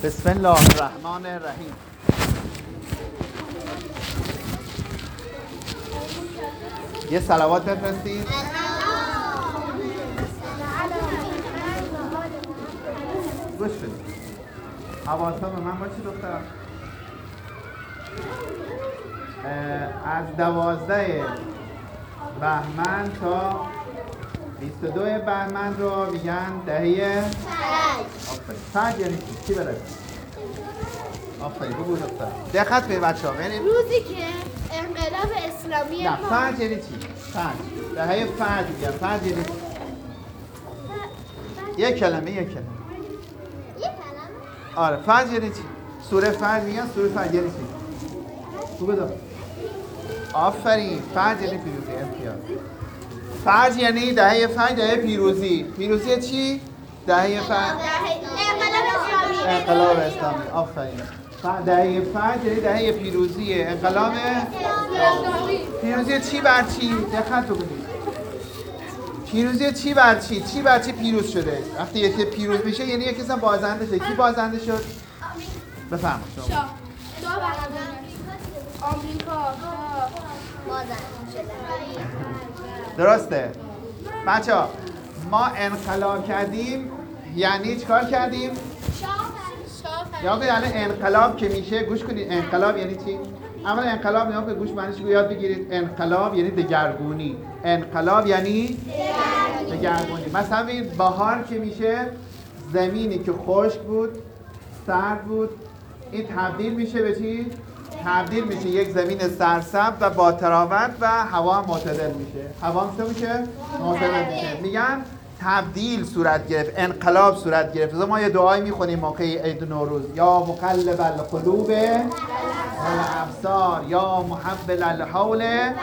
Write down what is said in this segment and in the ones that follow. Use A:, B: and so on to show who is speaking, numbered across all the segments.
A: بسم الله الرحمن الرحیم. یه صلوات بفرستید. گوش بدید. حواستون به من باشید دخترم. از 12 بهمن تا 22 بهمن رو میگن دهه فجر. یعنی چی بلد؟ آفرین بگو دختر. دقت کنید بچه‌ها. یعنی
B: روزی که انقلاب اسلامی
A: نه فجر یعنی چی؟ فجر. دهه فجر میگن. فجر یعنی چی؟ یک کلمه. آره فجر یعنی چی؟ سوره فجر میگن. سوره فجر یعنی چی؟ بگو دو. آفرین. فجر یعنی پیروزی. امتیاز. فجر یعنی دهه فجر، دهه پیروزی. پیروزی چی؟ دهه فجر. انقلاب اسلامی. آفرین. دهه فجر یعنی دهه پیروزی انقلاب پیروزی چی بر چی؟ دقت کنید. پیروزی چی بر چی؟ چی بر چی پیروز شده؟ وقتی یکی پیروز میشه یعنی یکی اصلا بازنده شد. کی بازنده شد؟ بفرمایید شما.
B: آمریکا
A: درسته. بچه‌ها ما انقلاب کردیم یعنی چیکار کردیم؟ یا الان انقلاب که میشه گوش کنید. انقلاب یعنی چی؟ اول انقلاب نگاه کنید، گوش معنیش رو یاد بگیرید. انقلاب یعنی دگرگونی. انقلاب یعنی دگرگونی. مثلا ببینید بهار که میشه زمینی که خشک بود، سرد بود، این تبدیل میشه به چی؟ تبدیل میشه یک زمین سرسبز و با تراوت و هوا معتدل میشه. هوا میشه معتدل میشه. میگن تبدیل صورت گرفت، انقلاب صورت گرفت. ما یه دعایی میخونیم موقع عید نوروز. یا مقلب القلوب والابصار یا محول الحول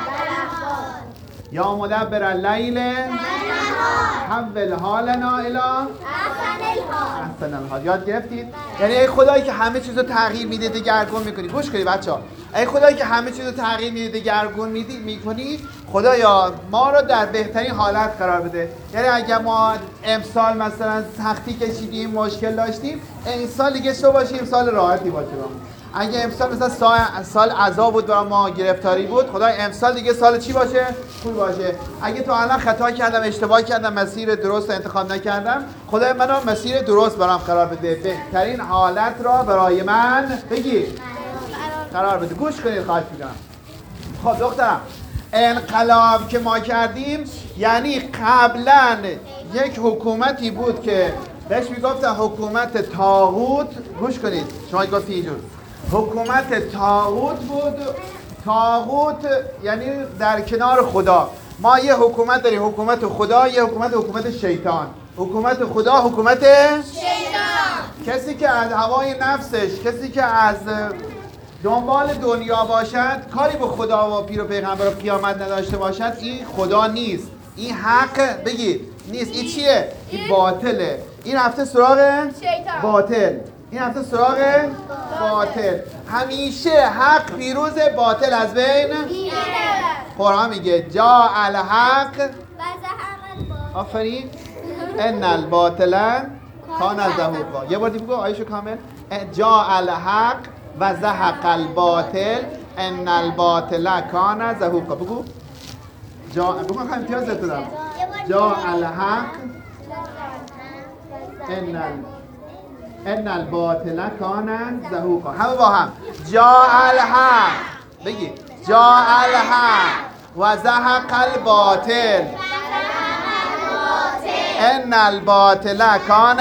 A: یا مدبر اللیل حول حالنا الی احسن الحال. یاد گرفتید؟ یعنی ای خدایی که همه چیزو تغییر میده دگرگون میکنی. گوش کنید بچه‌ها. ای خدایی که همه چیزو تغییر میده دگرگون میکنی، خدایا ما رو در بهترین حالت قرار بده. یعنی اگه ما امسال مثلا سختی کشیدیم، مشکل داشتیم، این سال دیگه شو باشه، امسال راحتی باشه برامون. اگه امسال مثلا سال عذاب بود برای ما، گرفتاری بود، خدای امسال دیگه سال چی باشه؟ خوب باشه. اگه تو الان خطا کردم، اشتباه کردم، مسیر درست رو انتخاب نکردم، خدای منو مسیر درست برام قرار بده. بهترین حالت را برای من بگی قرار بده. گوش کنید خواهش می‌کنم. خب دخترم، انقلاب که ما کردیم یعنی قبلا یک حکومتی بود که بهش میگفتن حکومت طاغوت. گوش کنید، شما گفتی اینجور حکومت طاغوت بود. طاغوت یعنی در کنار خدا. ما یه حکومت داریم، حکومت خدا، یه حکومت شیطان. حکومت خدا حکومت شیطان. کسی که از هوای نفسش، کسی که از دنبال دنیا باشد، کاری به خدا و پیر و پیغمبر و قیامت نداشته باشد، این خدا نیست. این حق بگید نیست. این چیه؟ این باطله. این رفته سراغ
B: شیطان.
A: باطل. این رفته سراغ باطل. همیشه حق پیروز، باطل از بین میره. قرآن میگه جا الحق. آفرین. ان الباطل کان زهوقا. یه بار دیگه بگو آیشو کامل. جا الحق و زهق الباطل ان الباطل کان زهوقا. بگو بگو خواهیم امتیاز دادم. جا الحق ان الباطل کان زهوقا. همه با هم. جا الحق. بگی جا الحق و زهق الباطل ان الباطل کان.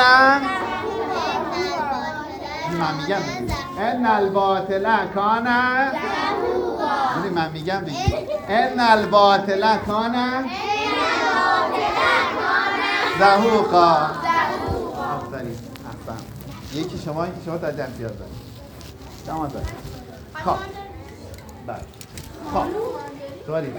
A: من میگم ان الباطل کان. من میگم بگی ان الباطل کان زهوقا. آفرین. احسن. یکی شما تا جمع پیاز دارید. شما دارید. خب بله. خب دارید.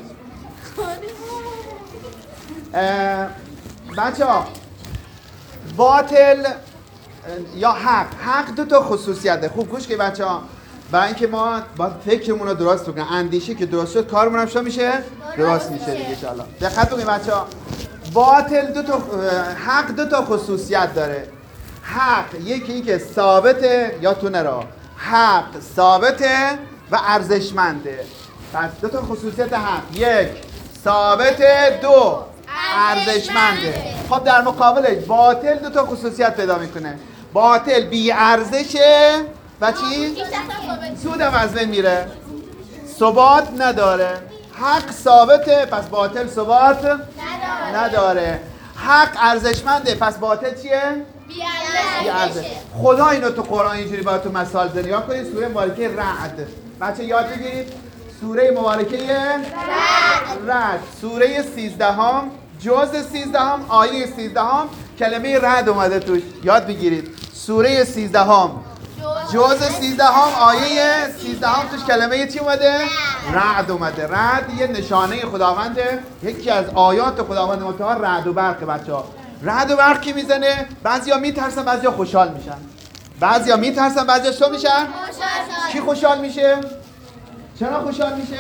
A: بچه ها، باطل یا حق دو تا خصوصیت داره. خوب گوش کنید بچه ها. برای اینکه ما باید فکرمون رو درست بکنیم، اندیشه که درست شد کارمون هم شو میشه درست میشه دیگه ان شاء الله. دقت کنید بچه‌ها. باطل حق دو تا خصوصیت داره. حق یکی که ثابته، یادتونه را حق ثابته و ارزشمنده. پس دو تا خصوصیت حق، یک ثابته، دو ارزشمنده. خب در مقابلش باطل دو تا خصوصیت پیدا میکنه. باطل بی ارزشه و چی؟ سودم از بین میره، ثبات نداره. حق ثابته پس باطل ثبات نداره. حق ارزشمنده پس باطل چیه؟ بی ارزش. خدا اینو تو قرآن اینجوری باید تو مثال زنی. نگاه کنید سوره مبارکه رعد. بچه یاد بگیرید سوره مبارکه رعد، سوره 13 جزء 13 آیه 13 کلمه رعد اومده توش. یاد بگیرید سوره 13 جزء 13 آیه 13 توش کلمه چی اومده؟ رعد اومده. رعد یه نشانه خداونده، یکی از آیات خداوند متعال رعد و برق. بچه‌ها رعد و برق کی میزنه؟ بعضیا میترسن بعضیا خوشحال میشن. بعضیا میترسن بعضیا چطور میشن؟ کی خوشحال میشه؟ چرا خوشحال میشه؟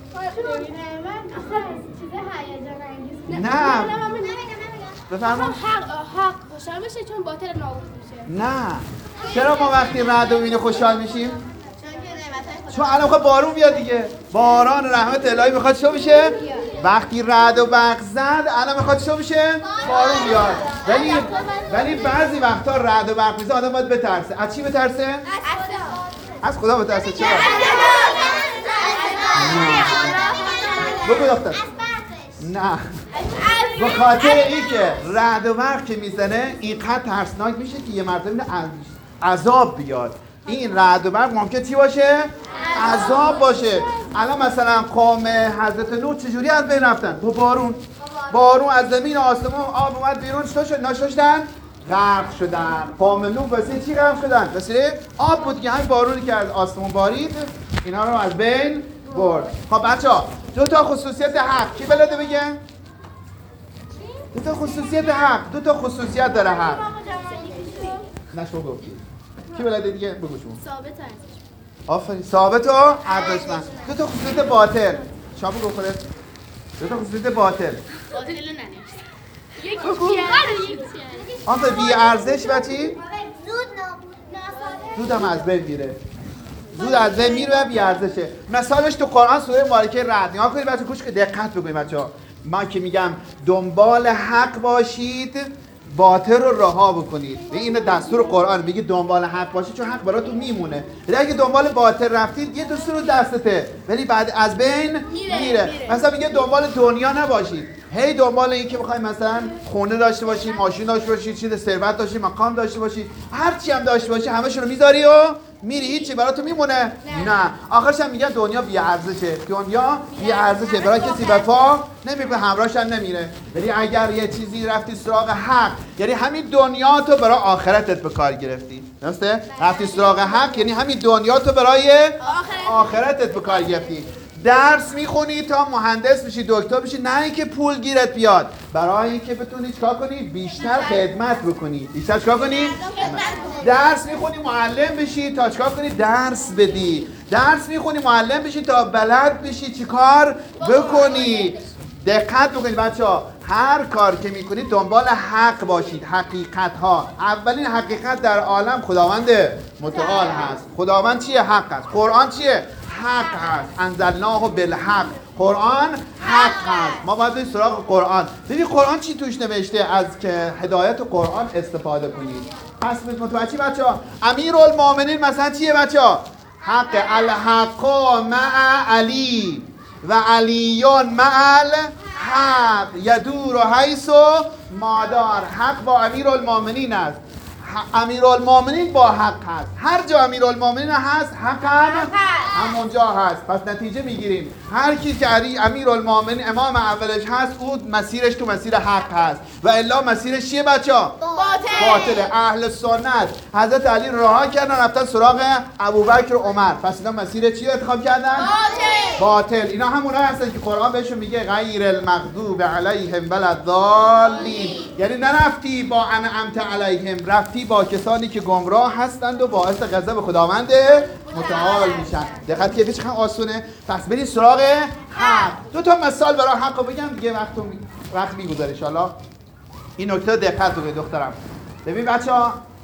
A: نه بفرما.
B: حق خوشحال میشه چون باطل نابود میشه.
A: نه چرا ما وقتی رعد میبینیم خوشحال میشیم؟ چون الان میخواد بارون بیاد دیگه. باران رحمت الهی میخواد چه بشه؟ وقتی رعد و برق زد الان میخواد چه بشه؟ بارون بیاد. ولی بعضی وقتا رعد و برق میزنه آدم باید بترسه. از چی بترسه؟ از خدا بترسه. چرا؟ بگو دختر. نه به خاطر این که رعد و برق که میزنه اینقدر ترسناک میشه که یه مرتبه عذاب بیاد. این رعد و برق ممکن چی باشه؟ عذاب باشه. الان مثلا قوم حضرت نوح چجوری از بین رفتن؟ با بارون از زمین و آسمون آب اومد بیرون، نشدن غرق شدن. قوم نوح واسه چی غرق شدن؟ واسه آب بود که همین بارونی که از آسمون بارید اینا رو از بین برد. خب بچه‌ها دو تا خصوصیت حق کی بلده بگه؟ دو تا خصوصیت حق، دو تا خصوصیت داره حق. نشو گفتی. کی بلده دیگه؟ بگو شما.
B: ثابت ارزش.
A: آفرین، ثابت و ارزشمند. دو تا خصوصیت باطل. شما بگو خودت. دو تا خصوصیت باطل.
B: باطل رو ننوشت. یکی
A: آخه بی ارزش و چی؟ زود هم از بین میره. زود از بین میره و بی ارزشه. مثالش تو قرآن سوره مبارکه رعد. نگاه کنید بچه‌ها، گوش کنید، دقت بکنید بچه‌ها. من که میگم دنبال حق باشید، باطل رو رها بکنید. این دستور قرآن میگه دنبال حق باشید چون حق براتون میمونه. ولی اگه دنبال باطل رفتید یه دستور رو دستته ولی بعد از بین میره. مثلا میگه دنبال دنیا نباشید. هی دنبال این که بخواید مثلا خونه داشته باشید، ماشین داشته باشید، چیز ثروت داشته باشید، مقام داشته باشید، هر چی هم داشته باشید همه‌شون رو میذاری و میری، هیچی براتون میمونه؟ نه. آخرش هم میگن دنیا بی ارزشه. دنیا بی ارزشه، برای کسی وفا نمیکنه، همراهش هم نمیره. ولی اگر یه چیزی رفتی سراغ حق، یعنی همین دنیا تو برای آخرتت به کار گرفتی. درسته؟ رفتی سراغ حق یعنی همین دنیا تو برای آخرتت به کار گرفتی. درس میخونی تا مهندس بشی، دکتر بشی، نه اینکه پول گیرت بیاد، برای اینکه بتونی چیکار کنی؟ بیشتر خدمت بکنی. بیشتر چیکار کنی؟ درس میخونی معلم بشی تا چیکار کنی؟ درس بدی. درس میخونی معلم بشی تا بلد بشی چیکار بکنی. دقت بکنید بچه‌ها، هر کار که میکنید دنبال حق باشید. حقیقت ها، اولین حقیقت در عالم خداوند متعال هست. خداوند چیه؟ حق هست. قرآن چیه؟ حق هست. انزلناه بالحق. قرآن حق هست. ما باید بریم سراغ قرآن. ببین قرآن چی توش نوشته از که هدایت قرآن استفاده کنید. پس متوجه بچه‌ها، امیرالمومنین مثلا چیه بچه‌ها؟ حق الحق مع علی و علیون مع الحق یدور حیث مادار. حق با امیرالمومنین است. امیرالمومنین با حق هست. هر جا امیرالمومنین هست حق هم همونجا هست. پس نتیجه میگیریم هر کی که امیرالمومنین امام اولش هست او مسیرش تو مسیر حق هست و الا مسیرش چیه بچه‌ها؟ باطله. اهل سنت حضرت علی رها کردن رفتن سراغ ابوبکر و عمر. پس اینا مسیر چی رو انتخاب کردن؟ باطل. اینا همونایی هستن که قرآن بهشون میگه غیر المغضوب علیهم ولا الضالین. یعنی نرفتی با انعمت علیهم، رفتی با کسانی که گمراه هستند و باعث غضب خداوند متعال میشن. دقت کردید چقدر آسونه؟ پس برید سراغ حق. دو تا مثال برای حق رو بگم دیگه وقت میگذاره ان شاءالله. این نکته دقت رو به دخترم. ببین بچه‌ها،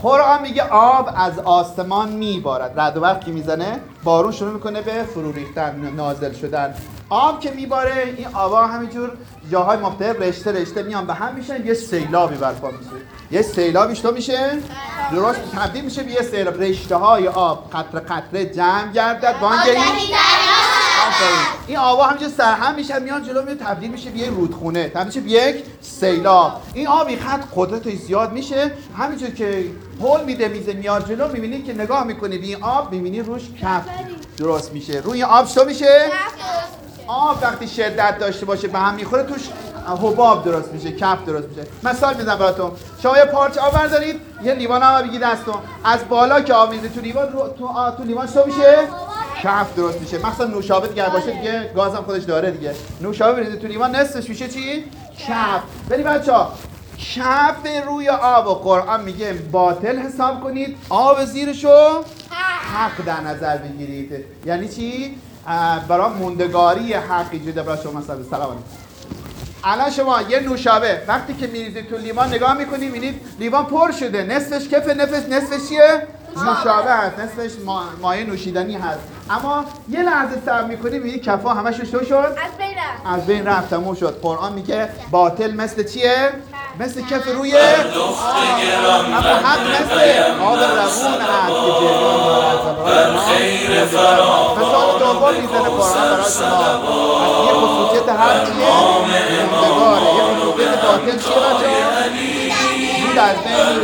A: قرآن میگه آب از آسمان میبارد. رعد و برق که میزنه بارون شروع میکنه به فرو ریختن، نازل شدن. آب که میباره این آبا همینجور جاهای مختلف رشته میان به هم میشن، یه سیلابی برپا میشه. یه سیلابیش تو میشه درست تبدیل میشه به یه سیلاب. رشته های آب قطره قطره جمع گردد بانگری این آبا همینجور سرهم میشن میان جلو، میاد تبدیل میشه به یه رودخونه، تبدیل میشه به یک سیلاب. این آب این خط قدرتش زیاد میشه، همینجور که هول میده میزه میاد جلو، میبینید که نگاه میکنی به این آب میبینی روش کف درست میشه. روی آب چطور میشه؟ آب وقتی شدت داشته باشه به هم میخوره توش حباب درست میشه، کف درست میشه. مثال میزنم براتون. شما یه پارچه آب بردارید، یه لیوان آب بگید دستون، از بالا که آب میره تو لیوان تو لیوان چطور میشه؟ کف درست میشه. مثلا نوشابه دیگه باشه دیگه گازم خودش داره دیگه. نوشابه بریزید تو لیوان نصفش میشه چی؟ کف. بریم بچه‌ها کف روی آب و قرآن میگه باطل حساب کنید، آب زیرشو حق در نظر بگیرید. یعنی چی؟ برای موندگاری حق ایجاد برای شما. مثلا سلام علیکم. الان شما یه نوشابه وقتی که میریزید تو لیوان نگاه میکنید میبینید لیوان پر شده، نصفش کف، نصفش چیه؟ نوشابه هست، نصفش مایع نوشیدنی هست. اما یه لحظه صبر میکنی میبینی کفا همش چطور شد؟ از بین رفت، تموم شد. قرآن میگه باطل مثل چیه؟ مثل کف روی اما حق مثل آب روون هست که جریان دارد. مثال دوم میزنه قرآن برای شما از یه خصوصیت حق چیه؟ موندگاره. یه خصوصیت باطل چیه بچه؟ زود از بین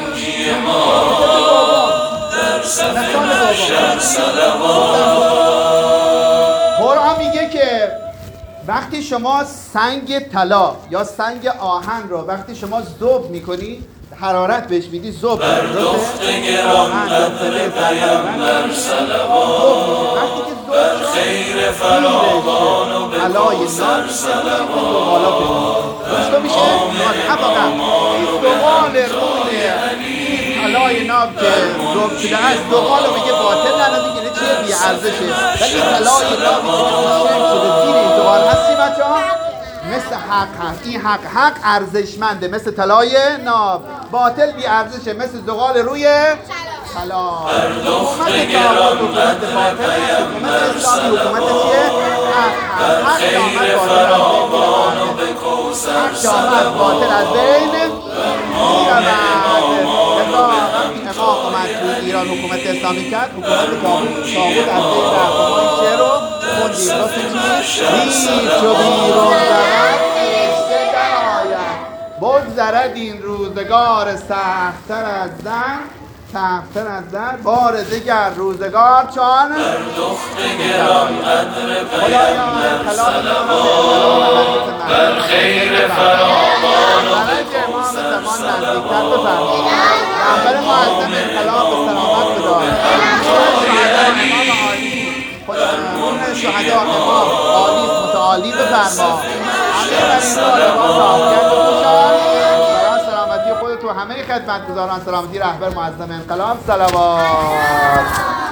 A: قرآن میگه که وقتی شما سنگ طلا یا سنگ آهن رو وقتی شما ذوب میکنی، حرارت بهش میدی، ذوب آهن یا فلز در حرارت وقتی که ذوب شد طلای ناب میشه این زغال روی طلای ناب که ذوب شده است، زغال رو میگه باطل ننازی که چیه بی ارزشه. ولی طلای نابی که شکل شده زیر این زغال هستی بچه‌ها مثل حق هست. این حق ارزشمنده مثل طلای ناب، باطل بی ارزشه مثل زغال روی طلا. حکومت طاغوت حکومت باطل، حکومت اسلامی حکومت چیه؟ حق دامت باطل از بین میرود. امام اومد تو ایران حکومت اسلامی کرد، حکومت طاغوت از بین رفت. ما این شعر رو خوندیم راست چی؟ هیچ و بیرون زند فرشته درآید، بگذرد این روزگار سخت‌تر از زن، سخت‌تر از زن، بار دیگر روزگار چون خدایا کلام بر خیر فراوان و به امام زمان نزدیکتر بفرمایید. رهبر معظم انقلاب به سلامت بدار. روح شهدا امام عالی متعالی بفرما. همه در این راه لباس عافیت بپوشان. برای سلامتی خودت و همه خدمتگزاران، سلامتی رهبر معظم انقلاب. صلوات.